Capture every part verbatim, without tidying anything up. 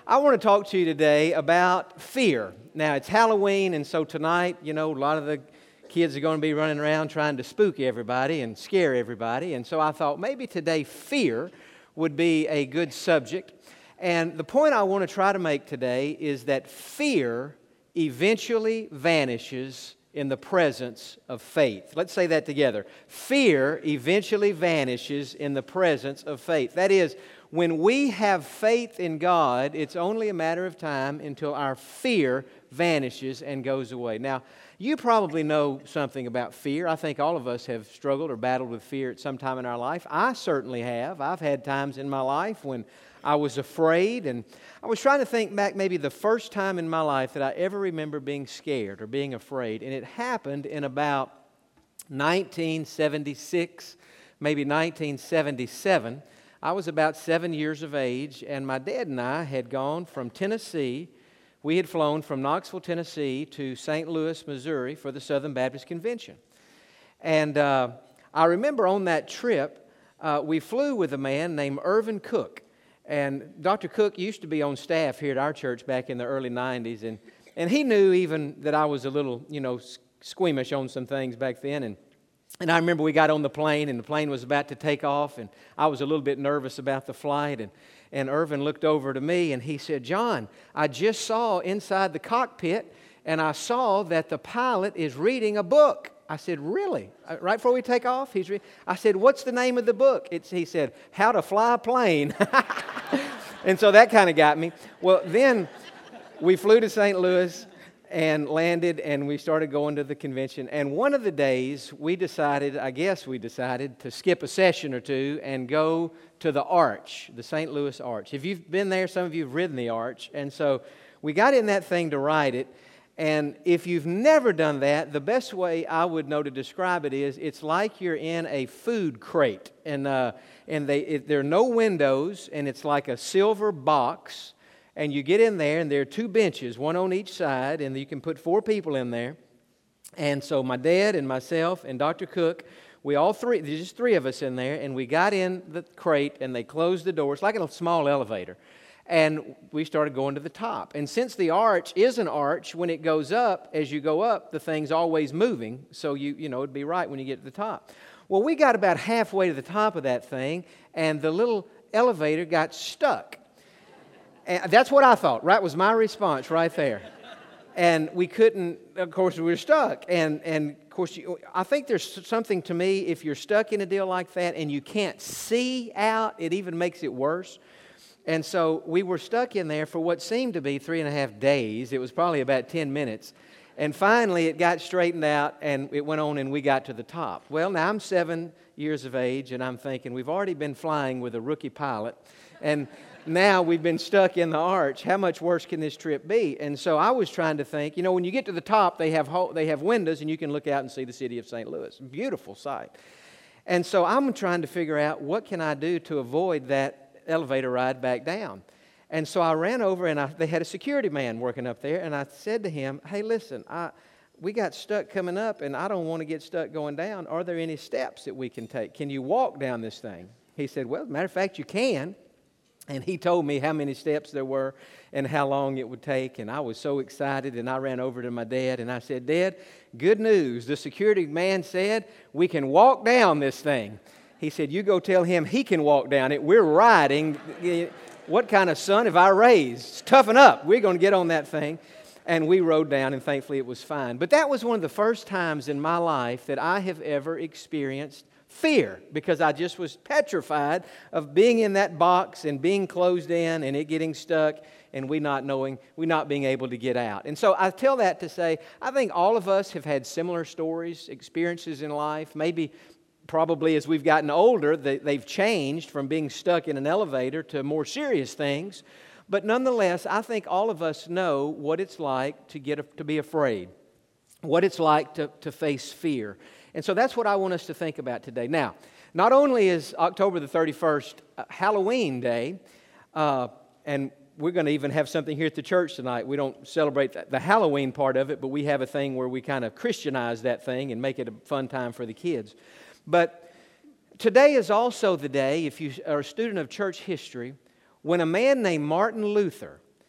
I want to talk to you today about fear. Now, it's Halloween, and so tonight, you know, a lot of the kids are going to be running around trying to spook everybody and scare everybody. And so I thought maybe today fear would be a good subject. And the point I want to try to make today is that fear eventually vanishes in the presence of faith. Let's say that together. Fear eventually vanishes in the presence of faith. That is, when we have faith in God, it's only a matter of time until our fear vanishes and goes away. Now, you probably know something about fear. I think all of us have struggled or battled with fear at some time in our life. I certainly have. I've had times in my life when I was afraid, and I was trying to think back maybe the first time in my life that I ever remember being scared or being afraid, and it happened in about nineteen seventy-six, maybe nineteen seventy-seven. I was about seven years of age, and my dad and I had gone from Tennessee. We had flown from Knoxville, Tennessee to Saint Louis, Missouri for the Southern Baptist Convention. And uh, I remember on that trip, uh, we flew with a man named Irvin Cook. And Doctor Cook used to be on staff here at our church back in the early nineties, and, and he knew even that I was a little, you know, squeamish on some things back then. And And I remember we got on the plane, and the plane was about to take off, and I was a little bit nervous about the flight. And, and Irvin looked over to me, and he said, "John, I just saw inside the cockpit, and I saw that the pilot is reading a book." I said, "Really?" Right before we take off, he's re- I said, "What's the name of the book?" It's, he said, "How to Fly a Plane." And so that kind of got me. Well, then we flew to Saint Louis and landed, and we started going to the convention. And one of the days, we decided, I guess we decided, to skip a session or two and go to the Arch, the Saint Louis Arch. If you've been there, some of you have ridden the Arch. And so we got in that thing to ride it. And if you've never done that, the best way I would know to describe it is it's like you're in a food crate. And, uh, and they, it, there are no windows, and it's like a silver box. And you get in there, and there are two benches, one on each side, and you can put four people in there. And so my dad and myself and Doctor Cook, we all three, there's just three of us in there, and we got in the crate, and they closed the door. It's like a small elevator. And we started going to the top. And since the arch is an arch, when it goes up, as you go up, the thing's always moving. So, you you know, it'd be right when you get to the top. Well, we got about halfway to the top of that thing, and the little elevator got stuck. And that's what I thought, right? Was my response right there. And we couldn't, of course, we were stuck. And, and of course, you, I think there's something to me, if you're stuck in a deal like that and you can't see out, it even makes it worse. And so we were stuck in there for what seemed to be three and a half days. It was probably about ten minutes. And finally, it got straightened out, and it went on, and we got to the top. Well, now I'm seven years of age, and I'm thinking, we've already been flying with a rookie pilot, and now we've been stuck in the arch. How much worse can this trip be? And so I was trying to think, you know, when you get to the top, they have ho- they have windows, and you can look out and see the city of Saint Louis. Beautiful sight. And so I'm trying to figure out, what can I do to avoid that elevator ride back down? And so I ran over, and I, they had a security man working up there, and I said to him, "Hey, listen, I, we got stuck coming up, and I don't want to get stuck going down. Are there any steps that we can take? Can you walk down this thing?" He said, "Well, as a matter of fact, you can." And he told me how many steps there were and how long it would take. And I was so excited, and I ran over to my dad, and I said, "Dad, good news. The security man said we can walk down this thing." He said, "You go tell him he can walk down it. We're riding. What kind of son have I raised? Toughen up. We're going to get on that thing." And we rode down, and thankfully it was fine. But that was one of the first times in my life that I have ever experienced fear, because I just was petrified of being in that box and being closed in and it getting stuck and we not knowing, we not being able to get out. And so I tell that to say, I think all of us have had similar stories, experiences in life. Maybe probably as we've gotten older, they, they've changed from being stuck in an elevator to more serious things. But nonetheless, I think all of us know what it's like to get to be afraid, what it's like to, to face fear. And so that's what I want us to think about today. Now, not only is October the thirty-first uh, Halloween Day, uh, and we're going to even have something here at the church tonight. We don't celebrate the, the Halloween part of it, but we have a thing where we kind of Christianize that thing and make it a fun time for the kids. But today is also the day, if you are a student of church history, when a man named Martin Luther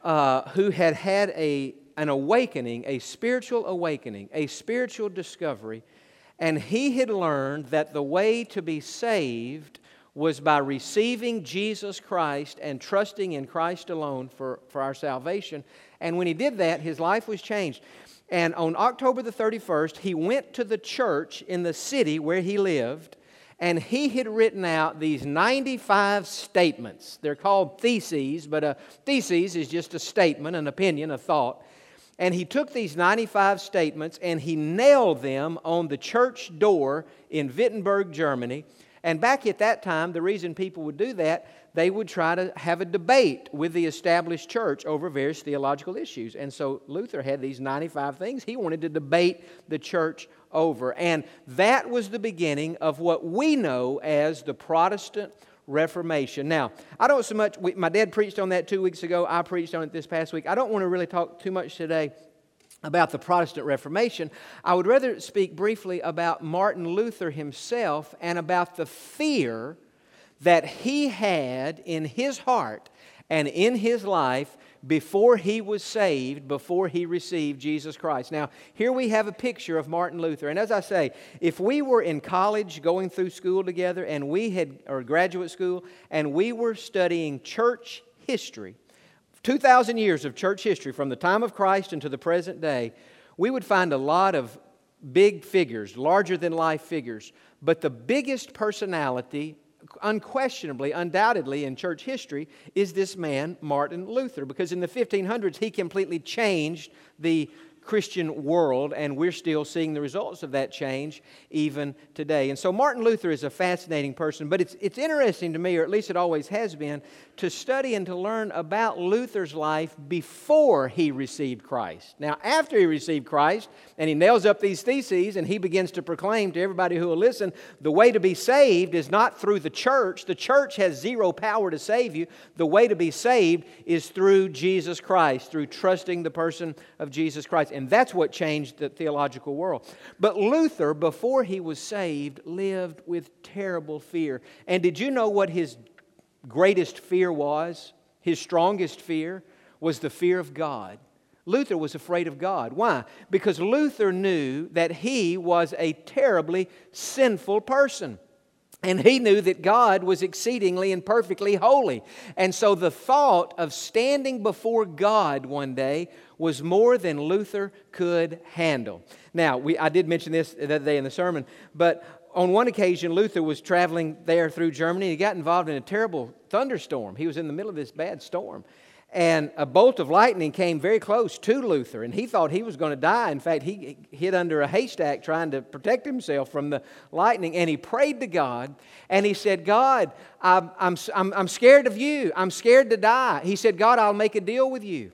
uh, who had had a, an awakening, a spiritual awakening, a spiritual discovery, and he had learned that the way to be saved was by receiving Jesus Christ and trusting in Christ alone for, for our salvation. And when he did that, his life was changed. And on October the thirty-first, he went to the church in the city where he lived, and he had written out these ninety-five statements. They're called theses, but a thesis is just a statement, an opinion, a thought. And he took these ninety-five statements and he nailed them on the church door in Wittenberg, Germany. And back at that time, the reason people would do that, they would try to have a debate with the established church over various theological issues. And so Luther had these ninety-five things he wanted to debate the church over. And that was the beginning of what we know as the Protestant Reformation. Now, I don't so much, we, my dad preached on that two weeks ago. I preached on it this past week. I don't want to really talk too much today about the Protestant Reformation. I would rather speak briefly about Martin Luther himself and about the fear that he had in his heart and in his life before he was saved, before he received Jesus Christ. Now, here we have a picture of Martin Luther. And as I say, if we were in college going through school together and we had, or graduate school, and we were studying church history, two thousand years of church history from the time of Christ into the present day, we would find a lot of big figures, larger than life figures. But the biggest personality, unquestionably, undoubtedly in church history, is this man, Martin Luther. Because in the fifteen hundreds, he completely changed the Christian world, and we're still seeing the results of that change even today. And so Martin Luther is a fascinating person, but it's, it's interesting to me, or at least it always has been, to study and to learn about Luther's life before he received Christ. Now, after he received Christ, and he nails up these theses, and he begins to proclaim to everybody who will listen, the way to be saved is not through the church. The church has zero power to save you. The way to be saved is through Jesus Christ, through trusting the person of Jesus Christ. And that's what changed the theological world. But Luther, before he was saved, lived with terrible fear. And did you know what his greatest fear was? His strongest fear was the fear of God. Luther was afraid of God. Why? Because Luther knew that he was a terribly sinful person. And he knew that God was exceedingly and perfectly holy. And so the thought of standing before God one day was more than Luther could handle. Now, we, I did mention this the other day in the sermon, but on one occasion, Luther was traveling there through Germany. He got involved in a terrible thunderstorm. He was in the middle of this bad storm. And a bolt of lightning came very close to Luther, and he thought he was going to die. In fact, he hid under a haystack trying to protect himself from the lightning, and he prayed to God, and he said, God, I'm, I'm, I'm, I'm scared of you. I'm scared to die. He said, God, I'll make a deal with you.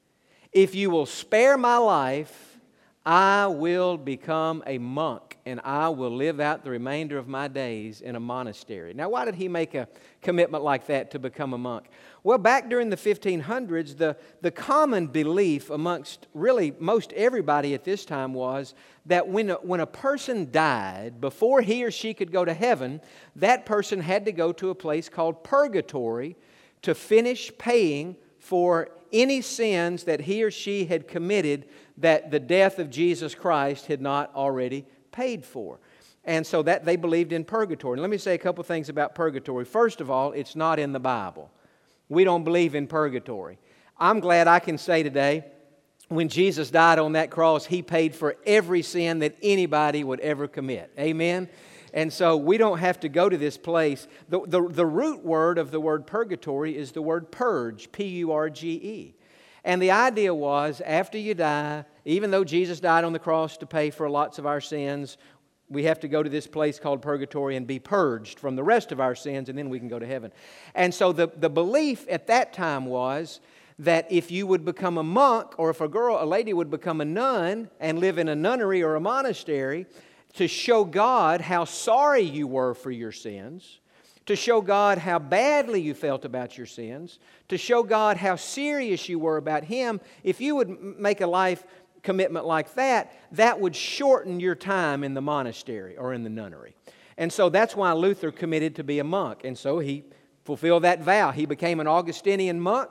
If you will spare my life, I will become a monk, and I will live out the remainder of my days in a monastery. Now, why did he make a commitment like that to become a monk? Well, back during the fifteen hundreds, the, the common belief amongst really most everybody at this time was that when a, when a person died, before he or she could go to heaven, that person had to go to a place called purgatory to finish paying for any sins that he or she had committed that the death of Jesus Christ had not already paid for. And so that they believed in purgatory. And let me say a couple things about purgatory. First of all, it's not in the Bible. We don't believe in purgatory. I'm glad I can say today, when Jesus died on that cross, He paid for every sin that anybody would ever commit. Amen? And so we don't have to go to this place. The, the, the root word of the word purgatory is the word purge, P U R G E. And the idea was, after you die, even though Jesus died on the cross to pay for lots of our sins, we have to go to this place called purgatory and be purged from the rest of our sins, and then we can go to heaven. And so the, the belief at that time was that if you would become a monk, or if a girl, a lady would become a nun and live in a nunnery or a monastery, to show God how sorry you were for your sins, to show God how badly you felt about your sins, to show God how serious you were about Him, if you would make a life commitment like that, that would shorten your time in the monastery or in the nunnery. And so that's why Luther committed to be a monk. And so he fulfilled that vow. He became an Augustinian monk,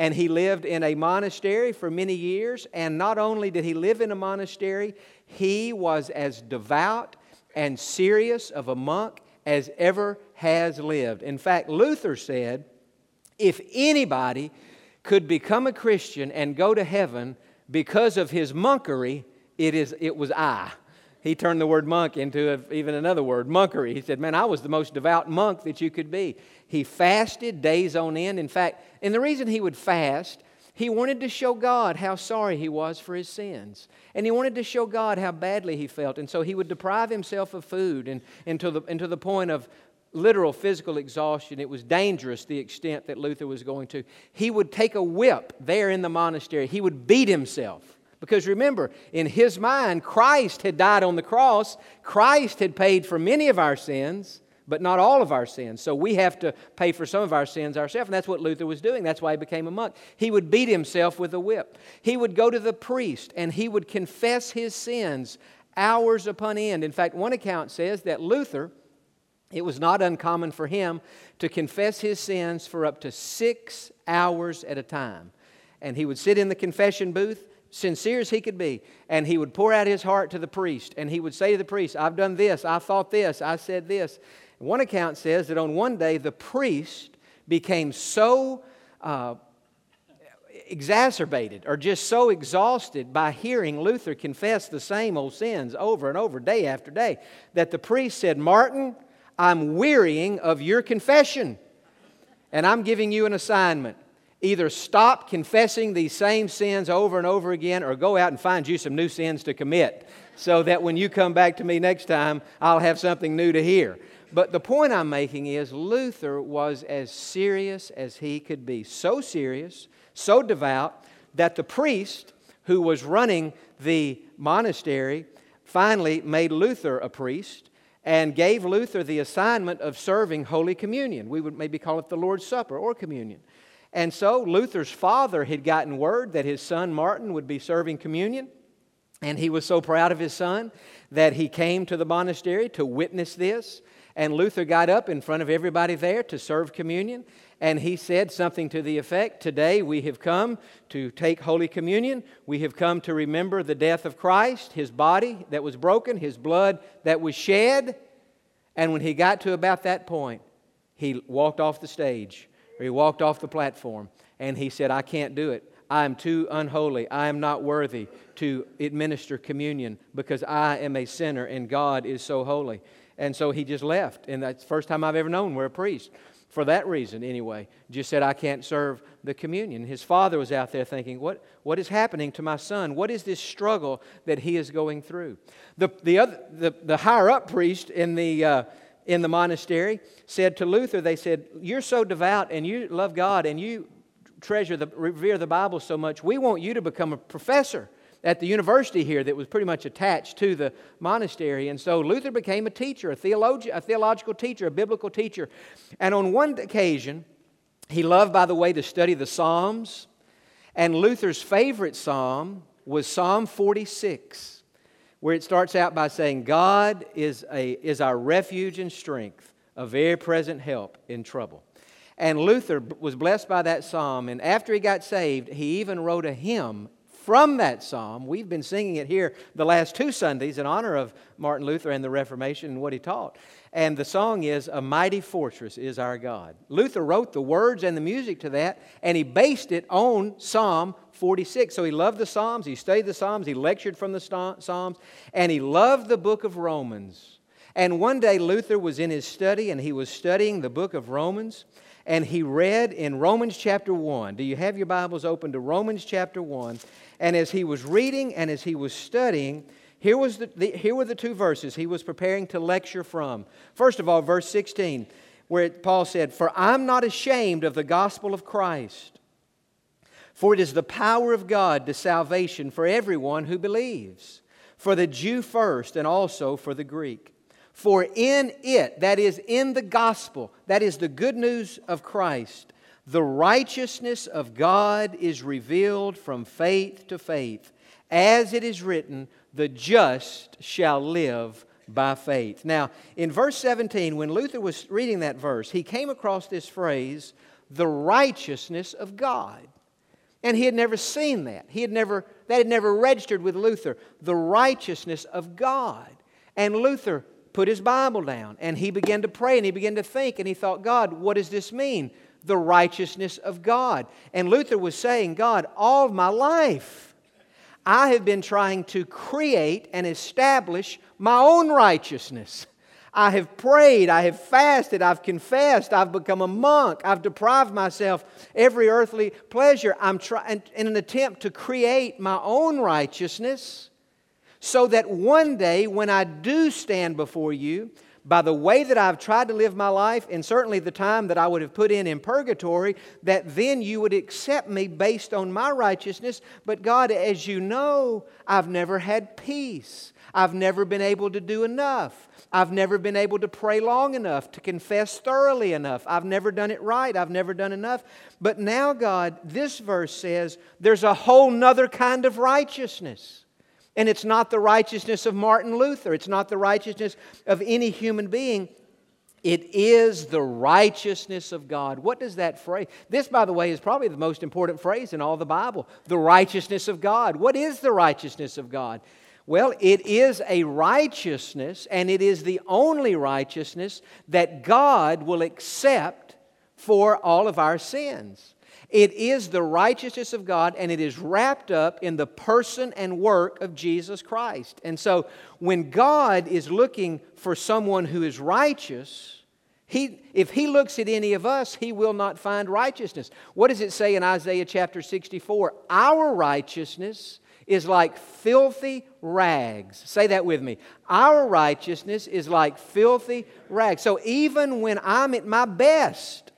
and he lived in a monastery for many years. And not only did he live in a monastery, he was as devout and serious of a monk as ever has lived. In fact, Luther said, if anybody could become a Christian and go to heaven because of his monkery, it is it was I. He turned the word monk into a, even another word, monkery. He said, man, I was the most devout monk that you could be. He fasted days on end. In fact, and the reason he would fast, he wanted to show God how sorry he was for his sins. And he wanted to show God how badly he felt. And so he would deprive himself of food and, and, to the, and to the point of literal physical exhaustion. It was dangerous, the extent that Luther was going to. He would take a whip there in the monastery. He would beat himself. Because remember, in his mind, Christ had died on the cross. Christ had paid for many of our sins, but not all of our sins. So we have to pay for some of our sins ourselves. And that's what Luther was doing. That's why he became a monk. He would beat himself with a whip. He would go to the priest and he would confess his sins hours upon end. In fact, one account says that Luther, it was not uncommon for him to confess his sins for up to six hours at a time. And he would sit in the confession booth, sincere as he could be, and he would pour out his heart to the priest, and he would say to the priest, I've done this, I thought this, I said this. One account says that on one day the priest became so uh, exacerbated or just so exhausted by hearing Luther confess the same old sins over and over, day after day, that the priest said, Martin, I'm wearying of your confession, and I'm giving you an assignment. Either stop confessing these same sins over and over again or go out and find you some new sins to commit so that when you come back to me next time, I'll have something new to hear. But the point I'm making is Luther was as serious as he could be. So serious, so devout, that the priest who was running the monastery finally made Luther a priest and gave Luther the assignment of serving Holy Communion. We would maybe call it the Lord's Supper or Communion. And so Luther's father had gotten word that his son Martin would be serving communion. And he was so proud of his son that he came to the monastery to witness this. And Luther got up in front of everybody there to serve communion. And he said something to the effect, today we have come to take Holy Communion. We have come to remember the death of Christ, His body that was broken, His blood that was shed. And when he got to about that point, he walked off the stage. He walked off the platform and he said, I can't do it. I am too unholy. I am not worthy to administer communion because I am a sinner and God is so holy. And so he just left. And that's the first time I've ever known we're a priest. For that reason, anyway, just said, I can't serve the communion. His father was out there thinking, what, what is happening to my son? What is this struggle that he is going through? The, the, other, the, the higher-up priest in the... Uh, in the monastery said to Luther, they said, you're so devout and you love God and you treasure, the revere the Bible so much, we want you to become a professor at the university here that was pretty much attached to the monastery. And so Luther became a teacher, a, theologi- a theological teacher, a biblical teacher. And on one occasion, he loved, by the way, to study the Psalms. And Luther's favorite psalm was Psalm forty-six. Where it starts out by saying, God is, a, is our refuge and strength, a very present help in trouble. And Luther was blessed by that psalm, and after he got saved, he even wrote a hymn from that psalm. We've been singing it here the last two Sundays in honor of Martin Luther and the Reformation and what he taught. And the song is, A Mighty Fortress is Our God. Luther wrote the words and the music to that, and he based it on Psalm forty-six. So he loved the Psalms, he studied the Psalms, he lectured from the Psalms, and he loved the book of Romans. And one day Luther was in his study, and he was studying the book of Romans, and he read in Romans chapter one. Do you have your Bibles open to Romans chapter one? And as he was reading and as he was studying, here, was the, the, here were the two verses he was preparing to lecture from. First of all, verse sixteen, where it, Paul said, For I'm not ashamed of the gospel of Christ, for it is the power of God to salvation for everyone who believes, for the Jew first and also for the Greek. For in it, that is in the gospel, that is the good news of Christ, the righteousness of God is revealed from faith to faith. As it is written, the just shall live by faith. Now, in verse seventeen, when Luther was reading that verse, he came across this phrase, the righteousness of God. And he had never seen that. He had never, that had never registered with Luther, the righteousness of God. And Luther put his Bible down, and he began to pray, and he began to think, and he thought, God, what does this mean? The righteousness of God. And Luther was saying, God, all of my life, I have been trying to create and establish my own righteousness. I have prayed, I have fasted, I've confessed, I've become a monk, I've deprived myself every earthly pleasure. I'm trying in an attempt to create my own righteousness so that one day when I do stand before you, by the way that I've tried to live my life, and certainly the time that I would have put in in purgatory, that then you would accept me based on my righteousness. But God, as you know, I've never had peace. I've never been able to do enough. I've never been able to pray long enough, to confess thoroughly enough. I've never done it right. I've never done enough. But now, God, this verse says there's a whole nother kind of righteousness. And it's not the righteousness of Martin Luther. It's not the righteousness of any human being. It is the righteousness of God. What does that phrase? This, by the way, is probably the most important phrase in all the Bible. The righteousness of God. What is the righteousness of God? Well, it is a righteousness, and it is the only righteousness that God will accept for all of our sins. It is the righteousness of God, and it is wrapped up in the person and work of Jesus Christ. And so, when God is looking for someone who is righteous, He, if He looks at any of us, He will not find righteousness. What does it say in Isaiah chapter sixty-four? Our righteousness is like filthy rags. Say that with me. Our righteousness is like filthy rags. So even when I'm at my best,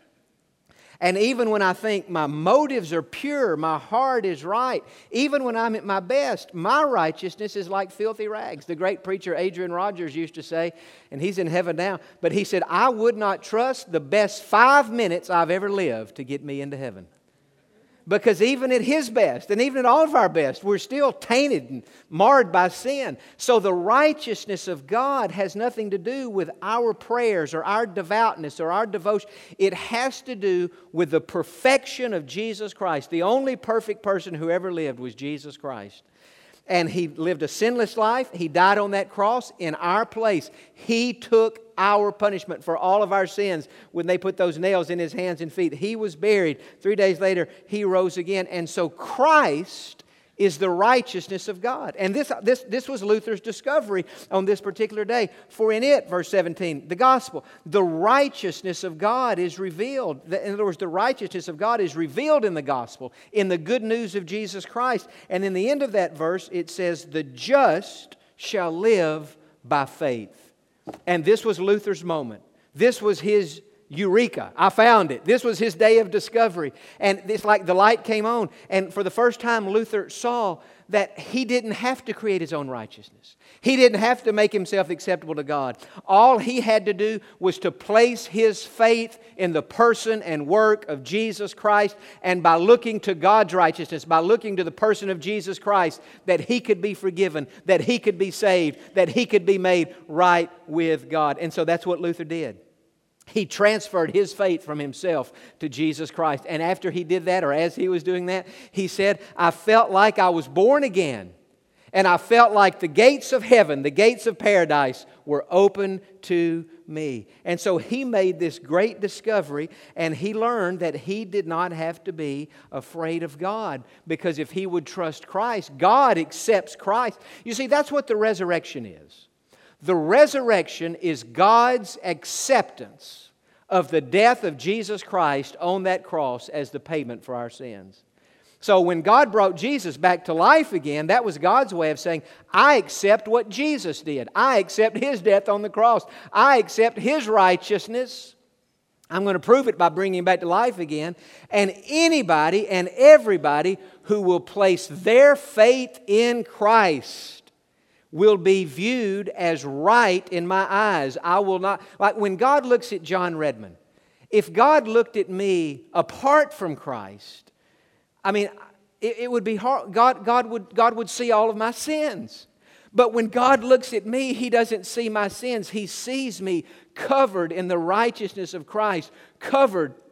and even when I think my motives are pure, my heart is right, even when I'm at my best, my righteousness is like filthy rags. The great preacher Adrian Rogers used to say, and he's in heaven now, but he said, I would not trust the best five minutes I've ever lived to get me into heaven. Because even at his best, and even at all of our best, we're still tainted and marred by sin. So the righteousness of God has nothing to do with our prayers or our devoutness or our devotion. It has to do with the perfection of Jesus Christ. The only perfect person who ever lived was Jesus Christ. And He lived a sinless life. He died on that cross in our place. He took our punishment for all of our sins when they put those nails in His hands and feet. He was buried. Three days later, He rose again. And so Christ is the righteousness of God. And this, this, this was Luther's discovery on this particular day. For in it, verse seventeen, the gospel, the righteousness of God is revealed. In other words, the righteousness of God is revealed in the gospel, in the good news of Jesus Christ. And in the end of that verse, it says, the just shall live by faith. And this was Luther's moment. This was his Eureka. I found it. This was his day of discovery. And it's like the light came on. And for the first time, Luther saw that he didn't have to create his own righteousness. He didn't have to make himself acceptable to God. All he had to do was to place his faith in the person and work of Jesus Christ. And by looking to God's righteousness, by looking to the person of Jesus Christ, that he could be forgiven, that he could be saved, that he could be made right with God. And so that's what Luther did. He transferred his faith from himself to Jesus Christ. And after he did that, or as he was doing that, he said, I felt like I was born again. And I felt like the gates of heaven, the gates of paradise, were open to me. And so he made this great discovery, and he learned that he did not have to be afraid of God. Because if he would trust Christ, God accepts Christ. You see, that's what the resurrection is. The resurrection is God's acceptance of the death of Jesus Christ on that cross as the payment for our sins. So when God brought Jesus back to life again, that was God's way of saying, I accept what Jesus did. I accept His death on the cross. I accept His righteousness. I'm going to prove it by bringing Him back to life again. And anybody and everybody who will place their faith in Christ will be viewed as right in my eyes. I will not, like when God looks at John Redmond, if God looked at me apart from Christ, I mean, it, it would be hard. God, God would, God would see all of my sins. But when God looks at me, He doesn't see my sins. He sees me covered in the righteousness of Christ, covered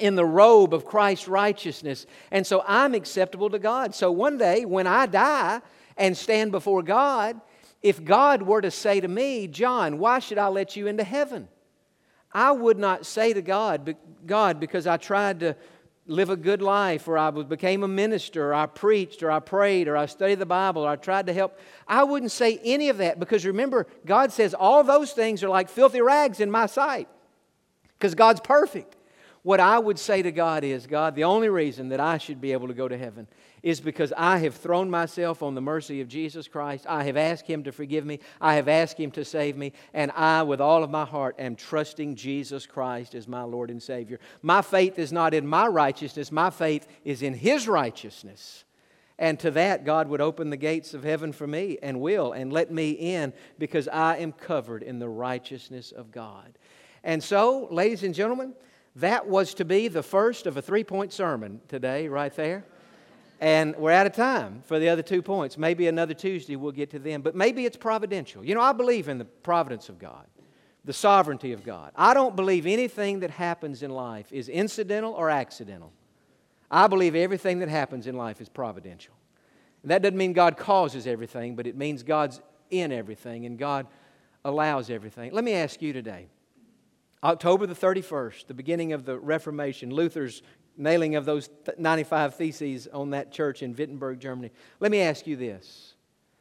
in the robe of Christ's righteousness. And so I'm acceptable to God. So one day when I die and stand before God, if God were to say to me, John, why should I let you into heaven? I would not say to God, God, because I tried to live a good life, or I became a minister, or I preached, or I prayed, or I studied the Bible, or I tried to help. I wouldn't say any of that, because remember, God says all those things are like filthy rags in my sight, because God's perfect. What I would say to God is, God, the only reason that I should be able to go to heaven is because I have thrown myself on the mercy of Jesus Christ. I have asked Him to forgive me. I have asked Him to save me. And I, with all of my heart, am trusting Jesus Christ as my Lord and Savior. My faith is not in my righteousness. My faith is in His righteousness. And to that, God would open the gates of heaven for me, and will, and let me in, because I am covered in the righteousness of God. And so, ladies and gentlemen, that was to be the first of a three-point sermon today, right there. And we're out of time for the other two points. Maybe another Tuesday we'll get to them. But maybe it's providential. You know, I believe in the providence of God, the sovereignty of God. I don't believe anything that happens in life is incidental or accidental. I believe everything that happens in life is providential. That doesn't mean God causes everything, but it means God's in everything and God allows everything. Let me ask you today. October the thirty-first, the beginning of the Reformation, Luther's nailing of those ninety-five theses on that church in Wittenberg, Germany. Let me ask you this.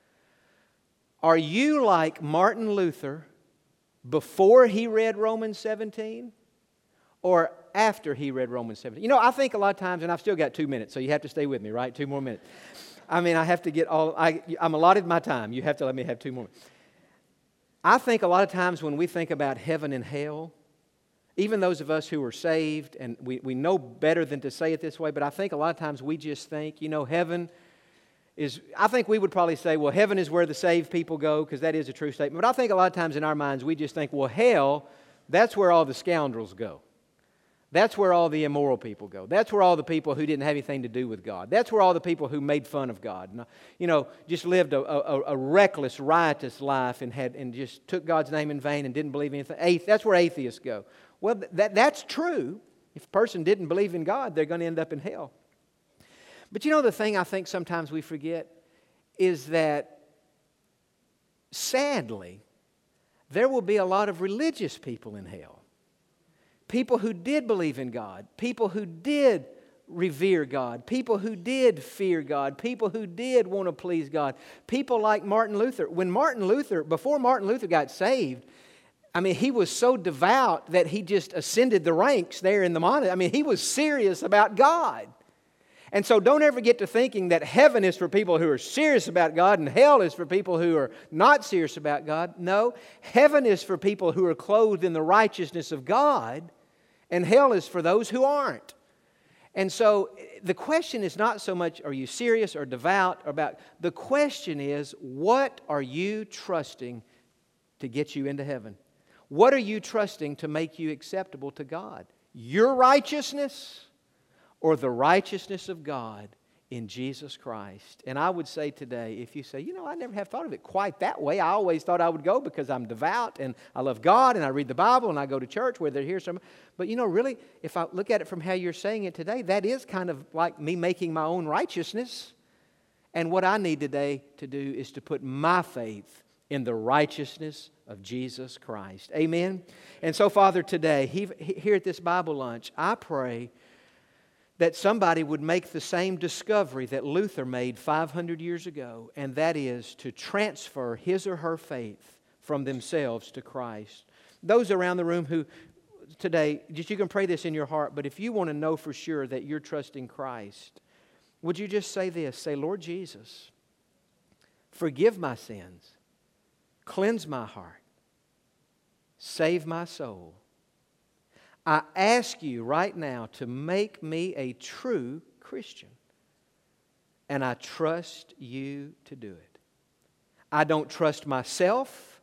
Are you like Martin Luther before he read Romans seventeen or after he read Romans seventeen? You know, I think a lot of times, and I've still got two minutes, so you have to stay with me, right? Two more minutes. I mean, I have to get all, I, I'm allotted my time. You have to let me have two more. I think a lot of times when we think about heaven and hell, even those of us who are saved, and we, we know better than to say it this way, but I think a lot of times we just think, you know, heaven is, I think we would probably say, well, heaven is where the saved people go, because that is a true statement. But I think a lot of times in our minds we just think, well, hell, that's where all the scoundrels go. That's where all the immoral people go. That's where all the people who didn't have anything to do with God. That's where all the people who made fun of God. You know, just lived a, a, a reckless, riotous life and had and just took God's name in vain and didn't believe anything. That's where atheists go. Well, that, that's true. If a person didn't believe in God, they're going to end up in hell. But you know, the thing I think sometimes we forget is that, sadly, there will be a lot of religious people in hell. People who did believe in God. People who did revere God. People who did fear God. People who did want to please God. People like Martin Luther. When Martin Luther, before Martin Luther got saved, I mean, he was so devout that he just ascended the ranks there in the monastery. I mean, he was serious about God. And so don't ever get to thinking that heaven is for people who are serious about God and hell is for people who are not serious about God. No, heaven is for people who are clothed in the righteousness of God, and hell is for those who aren't. And so the question is not so much are you serious or devout about, the question is, what are you trusting to get you into heaven? What are you trusting to make you acceptable to God? Your righteousness or the righteousness of God in Jesus Christ? And I would say today, if you say, you know, I never have thought of it quite that way. I always thought I would go because I'm devout and I love God and I read the Bible and I go to church where they hear some. But you know, really, if I look at it from how you're saying it today, that is kind of like me making my own righteousness. And what I need today to do is to put my faith in the righteousness of Jesus Christ. Amen? And so, Father, today, here at this Bible lunch, I pray that somebody would make the same discovery that Luther made five hundred years ago, and that is to transfer his or her faith from themselves to Christ. Those around the room who today, just you can pray this in your heart, but if you want to know for sure that you're trusting Christ, would you just say this? Say, Lord Jesus, forgive my sins, cleanse my heart, save my soul. I ask you right now to make me a true Christian, and I trust you to do it. I don't trust myself.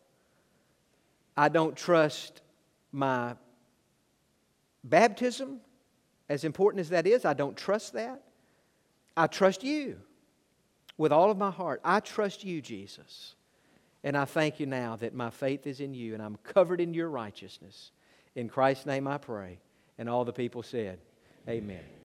I don't trust my baptism, as important as that is. I don't trust that. I trust you with all of my heart. I trust you, Jesus. And I thank you now that my faith is in you and I'm covered in your righteousness. In Christ's name I pray. And all the people said, Amen.